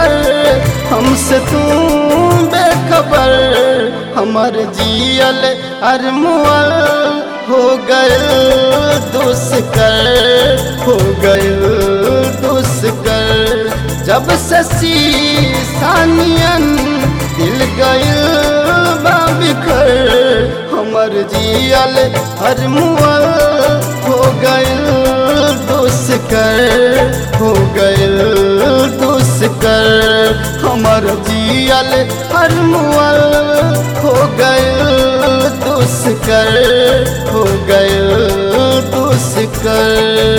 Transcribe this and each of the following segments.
कर हमसे तू बेखबर। हमर जियल अरमुअल हो गए दुष्कर, हो गए दुष्कर। जब से शीशानियन दिल गइल बा बिखर। हमर जियल अरमुअल हो गइल दुष्कर, हो गइल दुष्कर। हमर जियल अरमुअल हो गइल दुष्कर, हो गइल दुष्कर।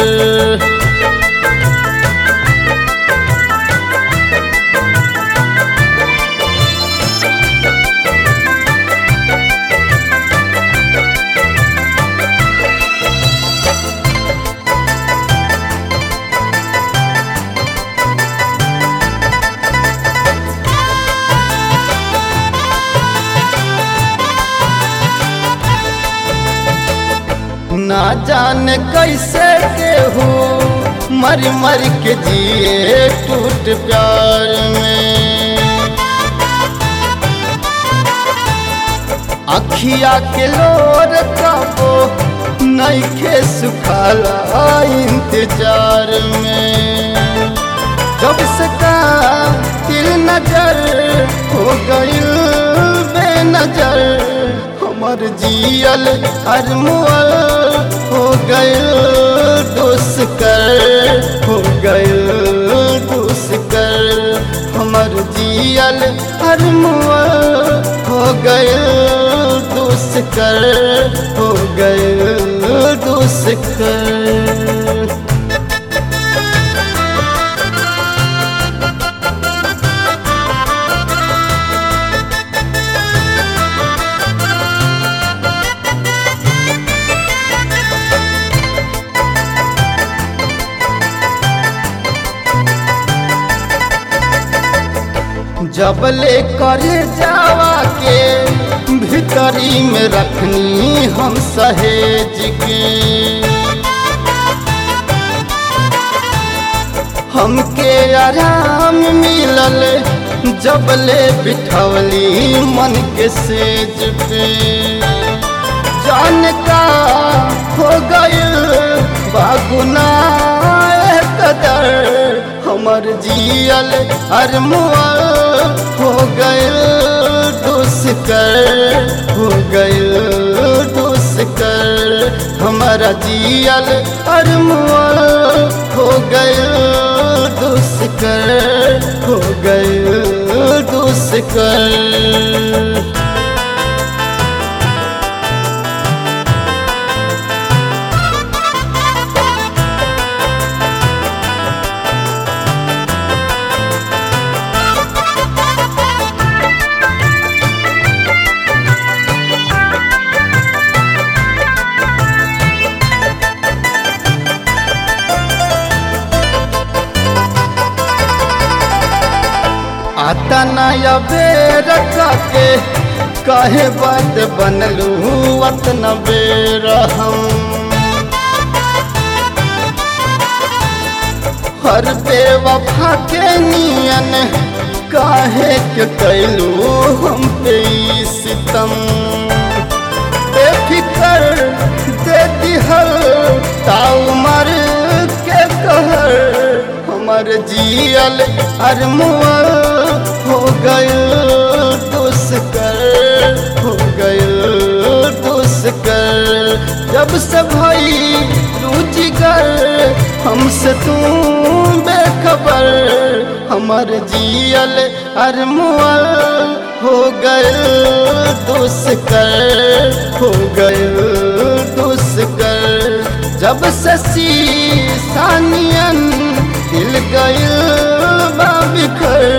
ना जाने कैसे केहू मर मर के जिए टूट प्यार में। अखिया के लोर कबो नइखे सुखाला इंतजार में। जब से का दिल नजर हो गइल बेनजर। हमर जियल अरमुअल हो गइल दुष्कर, हो गइल दुष्कर। हमर जियल अरमुअल हो गइल दुष्कर, हो गइल दुष्कर। जबले करे जावा के भीतरी में रखनी हम सहेज के। हमके आराम मिलल जबले बिठवली मन के सेज पे। जान का हो गइल बागुनाह कदर। हमर जियल अरमुअल हो गइल दुष्कर, हो गइल दुष्कर। हमारा जियल अरमुअल हो गइल दुष्कर, हो गइल दुष्कर। आता नया बेर के काहे बात बनलू अतना बेर। हम हर बेवफा के नियन काहे के कैलू हम पे सितम। बेफिकर दे दिहल ताऊ मर के कहर। हमर जियल अरमुअल हो गइल दुष्कर, हो गइल दुष्कर। जब से भई रुचिकर हमसे तू बेखबर। हमर जियल अरमुअल हो गइल दुष्कर, हो गइल दुष्कर। जब से शीशानियन दिल गइल बा बिखर।